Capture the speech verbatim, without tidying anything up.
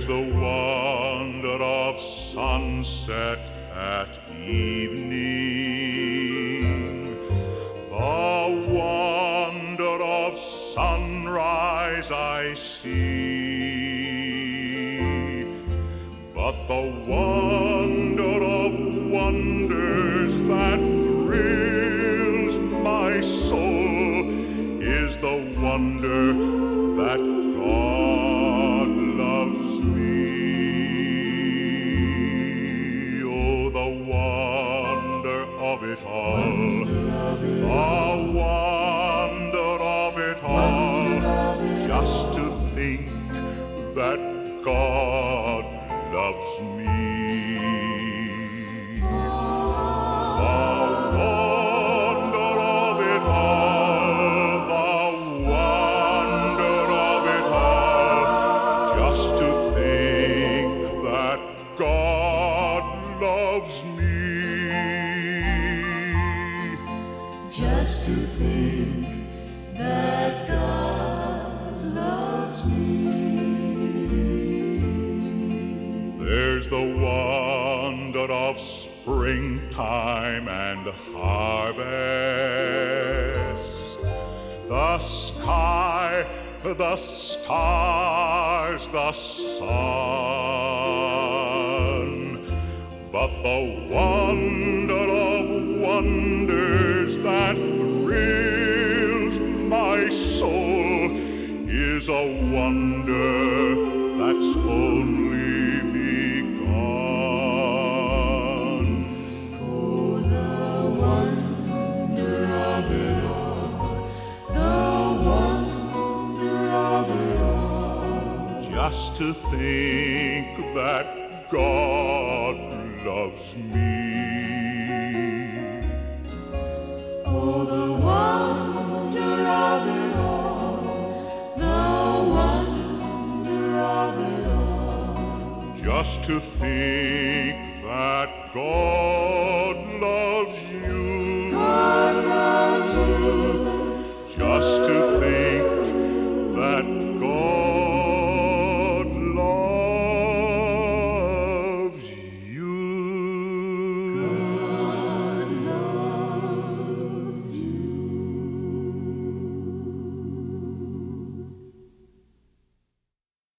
the wonder of sunset at evening, the wonder of sunrise I see, but the wonder of wonders that thrills my soul is the wonder that God loves me. Oh, the wonder of it all, the wonder of it all, just to think that God loves me. God loves me. Just to think that God loves me. There's the wonder of springtime and harvest, the sky, the stars, the sun, but the wonder of wonders that thrills my soul is a wonder that's only begun. Oh, the wonder of it all, the wonder of it all. Just to think that God loves me. Oh, the wonder of it all, the wonder of it all. Just to think that God loves you. God loves you. Just to think that God